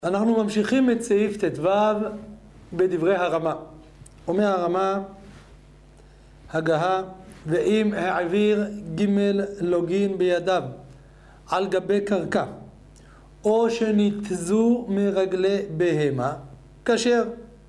אנחנו ממשיכים את סעיף ט"ו בדברי הרמה. אומר הרמה, הגהה, ואם העביר ג' לוגין בידיו על גבי קרקע, או שניתזו מרגלי בהמה, כשר.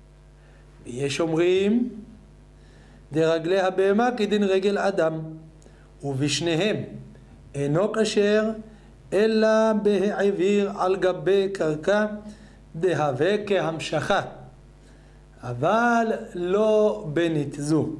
ויש אומרים, דרגלי הבהמה כדין רגל אדם, ובשניהם אינו כשר, אלא בהעביר על גבי קרקע דהווה כהמשכה, אבל לא בניתזו.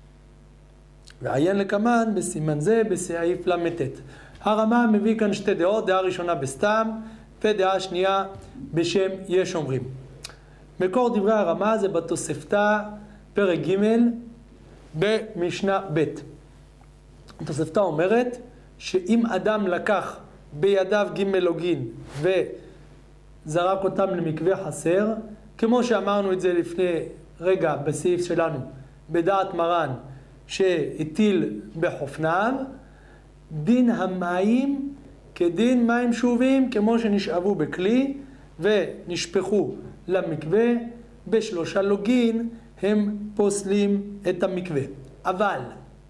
ועיין לקמן בסימן זה בסעיף ל"ט. הרמה מביא כאן שתי דעות, דעה ראשונה בסתם ודעה שנייה בשם יש אומרים. מקור דברי הרמה זה בתוספתא פרק ג' במשנה ב'. התוספתא אומרת שאם אדם לקח בידיו ג' לוגין וזרק אותם למקווה חסר, כמו שאמרנו את זה לפני רגע בסעיף שלנו, בדעת מרן שהטיל בחופניו, דין המים כדין מים שאובים, כמו שנשאבו בכלי ונשפכו למקווה, בשלושה לוגין הם פוסלים את המקווה. אבל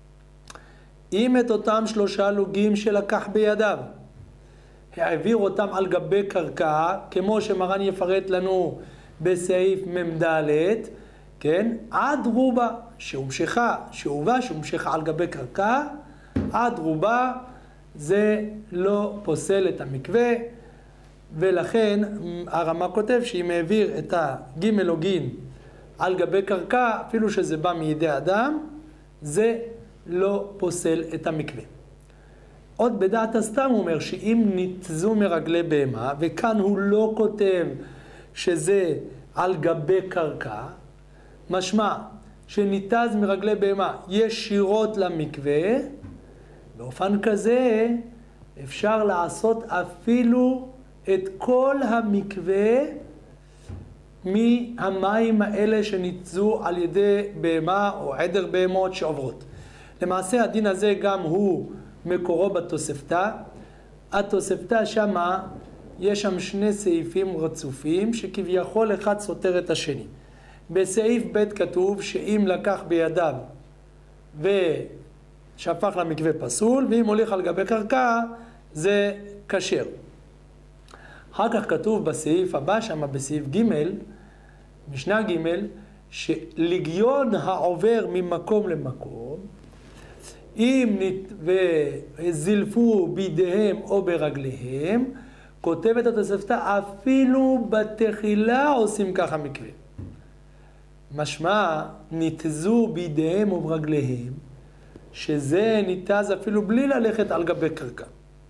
אם את אותם שלושה לוגים שלקח בידיו העביר אותם על גבי קרקע, כמו שמרן יפרט לנו בסעיף מ"ד, כן? עד רובה שהומשכה, שאובה שהומשכה על גבי קרקע, עד רובה זה לא פוסל את המקווה, ולכן הרמה כותב שאם העביר את הג' לוגין על גבי קרקע, אפילו שזה בא מידי אדם, זה לא פוסל את המקווה. עוד בדעת הסתם הוא אומר שאם ניתזו מרגלי בהמה, וכאן הוא לא כותב שזה על גבי קרקע, משמע שניתז מרגלי בהמה ישירות למקווה, באופן כזה אפשר לעשות אפילו את כל המקווה מהמים האלה שניתזו על ידי בהמה או עדר בהמות שעוברות. למעשה הדין הזה גם הוא מקורו בתוספתא. התוספתא שמה יש שם שני סעיפים רצופים שכביכול אחד סותר את השני. בסעיף ב' כתוב שאם לקח בידיו ושפך למקווה פסול, ואם הוליך על גבי קרקע זה כשר. אחר כך כתוב בסעיף הבא שמה בסעיף ג', משנה ג', שלגיון העובר ממקום למקום, אם וזילפו בידיהם או ברגליהם, כותבת התוספתא אפילו בתחילה עושים ככה מקווה. משמע ניתזו בידיהם או ברגליהם, שזה ניתז אפילו בלי ללכת על גבי קרקע.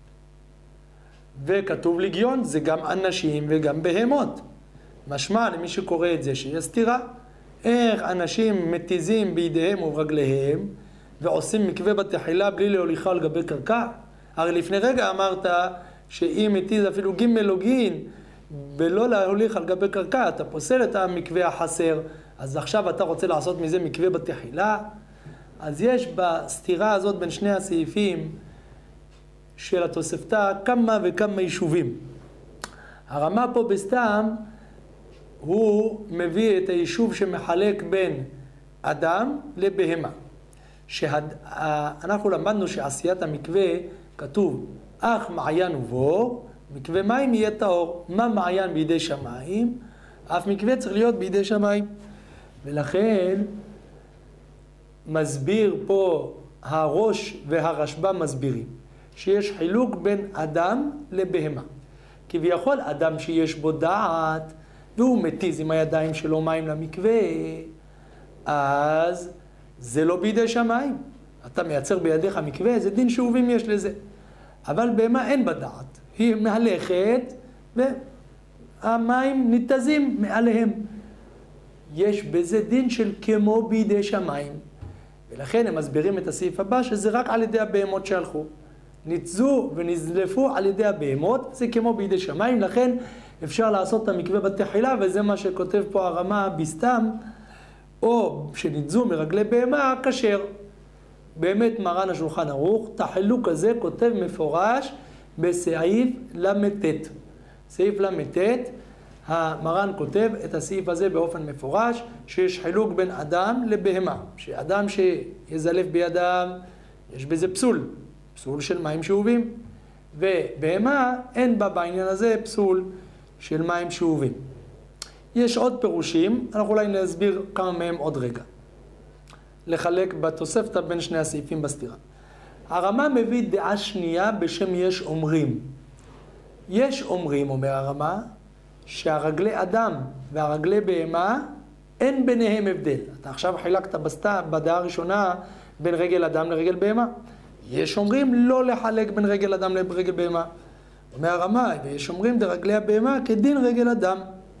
וכתוב לגיון זה גם אנשים וגם בהמות. משמע למי שקורא את זה שיש סתירה. איך אנשים מתיזים בידיהם וברגליהם ועושים מקווה בתחילה בלי להוליכה על גבי קרקע? הרי לפני רגע אמרת שאם מתיז אפילו ג' לוגין ולא להוליך על גבי קרקע, אתה פוסל את המקווה החסר. אז עכשיו אתה רוצה לעשות מזה מקווה בתחילה? אז יש בסתירה הזאת בין שני הסעיפים של התוספתא כמה וכמה יישובים. הרמה פה בסתם הוא מביא את היישוב שמחלק בין אדם לבהמה. אנחנו למדנו שעשיית המקווה כתוב אך מעיין ובור, מקווה מים יהיה טהור. מה מעיין בידי שמיים? אף מקווה צריך להיות בידי שמיים. ולכן מסביר פה הראש והרשב"א מסבירים שיש חילוק בין אדם לבהמה. כביכול אדם שיש בו דעת והוא מתיז עם הידיים שלו מים למקווה, אז זה לא בידי שמיים. אתה מייצר בידיך מקווה, זה דין שאובים יש לזה. אבל בהמה אין בה דעת. היא מהלכת והמים ניתזים מעליהם. יש בזה דין של כמו בידי שמיים. ולכן הם מסבירים את הסעיף הבא שזה רק על ידי הבהמות שהלכו. ניתזו ונזלפו על ידי הבהמות, זה כמו בידי שמיים, לכן אפשר לעשות את המקווה בתחילה, וזה מה שכותב פה הרמה בסתם, או שניתזו מרגלי בהמה, כשר. באמת מרן השולחן ערוך, את החילוק הזה כותב מפורש בסעיף ל"ט. סעיף ל"ט, המרן כותב את הסעיף הזה באופן מפורש, שיש חילוק בין אדם לבהמה. שאדם שיזלף בידיו, יש בזה פסול, פסול של מים שאובים. ובהמה אין בה בעניין הזה פסול של מים שאובים. יש עוד פירושים, אנחנו אולי נסביר כמה מהם עוד רגע. לחלק בתוספתא בין שני הסעיפים בסתירה. הרמ"א מביא דעה שנייה בשם יש אומרים. יש אומרים, אומר הרמ"א, שהרגלי אדם והרגלי בהמה אין ביניהם הבדל. אתה עכשיו חילקת בדעה הראשונה בין רגל אדם לרגל בהמה. יש אומרים לא לחלק בין רגל אדם לרגל בהמה. אומר הרמ"א, ויש אומרים דרגלי הבהמה כדין רגל אדם.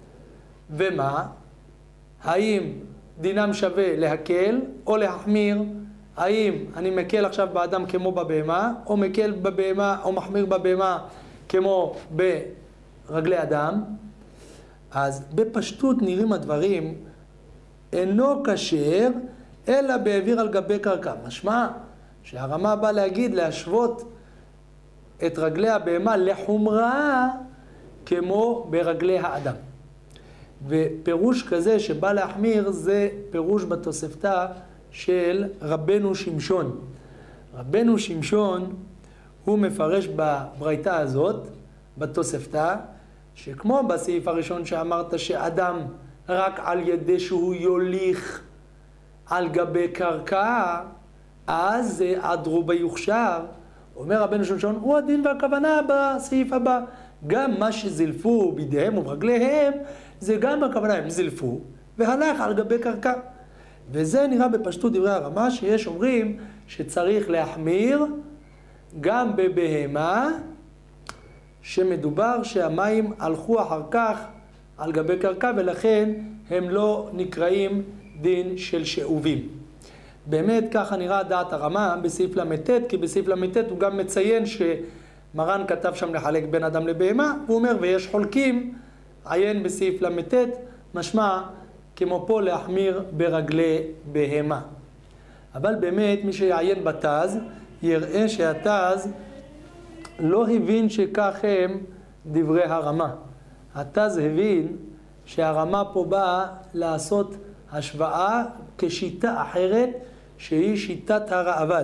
ומה? האם דינם שווה להקל או להחמיר? האם אני מקל עכשיו באדם כמו בבהמה, או מקל בבהמה, או מחמיר בבהמה כמו ברגלי אדם? אז בפשטות נראים הדברים אינו כשר, אלא באוויר על גבי קרקע. משמע שהרמ"א בא להגיד, להשוות את רגלי הבהמה לחומרה כמו ברגלי האדם. ופירוש כזה שבא להחמיר זה פירוש בתוספתא של רבנו שמשון. רבנו שמשון הוא מפרש בברייתא הזאת, בתוספתא, שכמו בסעיף הראשון שאמרת שאדם רק על ידי שהוא יוליך על גבי קרקע, אז זה אדרובה יוכשר. אומר רבנו שמשון, הוא הדין והכוונה בסעיף הבא. גם מה שזלפו בידיהם וברגליהם, זה גם הכוונה, הם זלפו והלך על גבי קרקע. וזה נראה בפשטות דברי הרמ"א, שיש אומרים שצריך להחמיר גם בבהמה, שמדובר שהמים הלכו אחר כך על גבי קרקע, ולכן הם לא נקראים דין של שאובים. באמת ככה נראה דעת הרמ"א בסעיף ל"ט, כי בסעיף ל"ט הוא גם מציין שמרן כתב שם לחלק בין אדם לבהמה, הוא אומר ויש חולקים, עיין בסעיף ל"ט, משמע כמו פה להחמיר ברגלי בהמה. אבל באמת מי שיעיין בתז יראה שהתז לא הבין שכך הם דברי הרמ"א. התז הבין שהרמ"א פה בא לעשות השוואה כשיטה אחרת, שהיא שיטת הרעב"ד.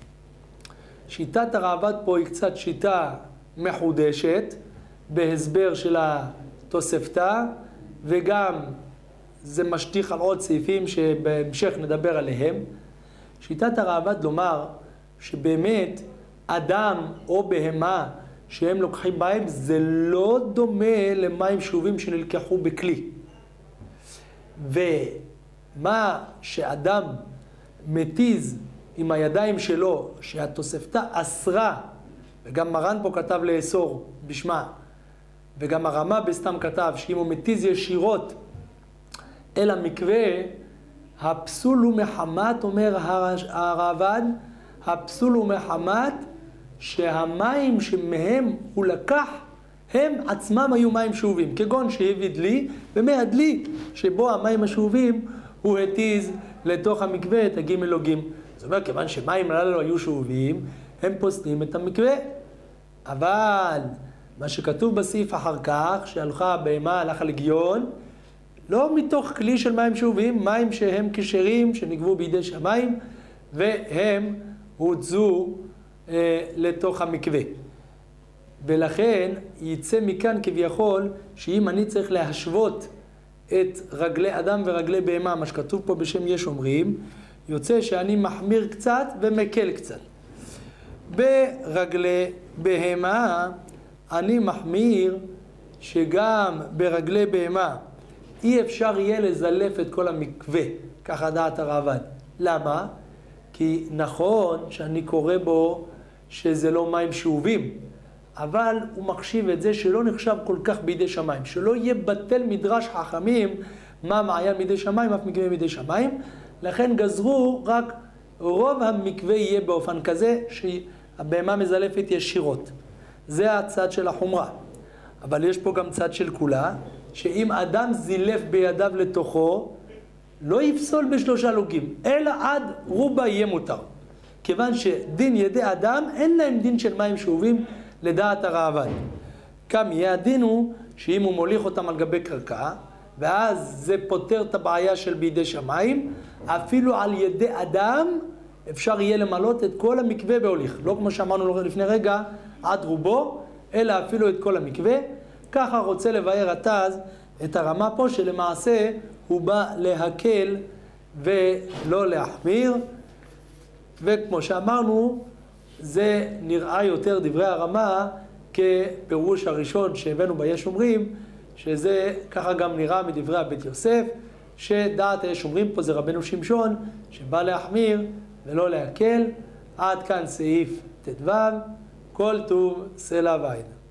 שיטת הרעב"ד פה היא קצת שיטה מחודשת בהסבר של התוספתא, וגם זה משטיח על עוד סעיפים שבהמשך נדבר עליהם. שיטת הרעב"ד לומר שבאמת אדם או בהמה שהם לוקחים מים, זה לא דומה למים שאובים שנלקחו בכלי. ומה שאדם מתיז עם הידיים שלו, שהתוספתא אסרה, וגם מרן פה כתב לאסור בשמה, וגם הרמ"א בסתם כתב שאם הוא מתיז ישירות אל המקווה, הפסול הוא מחמת, אומר הרעב"ד, הפסול הוא מחמת שהמים שמהם הוא לקח הם עצמם היו מים שאובים, כגון שהביא דלי, ומהדלי שבו המים השאובים הוא התיז לתוך המקווה את הגימל או גימל. זאת אומרת, כיוון שמים הללו היו שאובים, הם פוסלים את המקווה. אבל מה שכתוב בסעיף אחר כך, שהלכה הבהמה, הלך הלגיון, לא מתוך כלי של מים שאובים, מים שהם כשרים, שנגבו בידי שמיים, והם הוצאו לתוך המקווה. ולכן יצא מכאן כביכול, שאם אני צריך להשוות את רגלי אדם ורגלי בהמה, מה שכתוב פה בשם יש אומרים, יוצא שאני מחמיר קצת ומקל קצת. ברגלי בהמה אני מחמיר שגם ברגלי בהמה אי אפשר יהיה לזלף את כל המקווה, ככה דעת הרעב"ד. למה? כי נכון שאני קורא בו שזה לא מים שאובים, אבל הוא מחשיב את זה שלא נחשב כל כך בידי שמיים, שלא יהיה בטל מדרש חכמים מה מעיין מידי שמיים, אף מקווה מידי שמיים. לכן גזרו רק רוב המקווה יהיה באופן כזה שהבהמה מזלפת ישירות. זה הצד של החומרה. אבל יש פה גם צד של כולה, שאם אדם זילף בידיו לתוכו, לא יפסול בשלושה לוגים, אלא עד רובה יהיה מותר. כיוון שדין ידי אדם אין להם דין של מים שאובים לדעת הרעב"ד. גם יהיה הדין הוא שאם הוא מוליך אותם על גבי קרקע, ואז זה פותר את הבעיה של בידי שמיים, אפילו על ידי אדם אפשר יהיה למלות את כל המקווה בהוליך. לא כמו שאמרנו לפני רגע, עד רובו, אלא אפילו את כל המקווה. ככה רוצה לבאר התז את הרמה פה, שלמעשה הוא בא להקל ולא להחמיר. וכמו שאמרנו, זה נראה יותר דברי הרמה כפירוש הראשון שהבאנו ביש אומרים, שזה ככה גם נראה מדברי הבית יוסף, שדעת היש אומרים פה זה רבנו שמשון, שבא להחמיר ולא להקל. עד כאן סעיף ט"ו, כל טוב סלע ועין.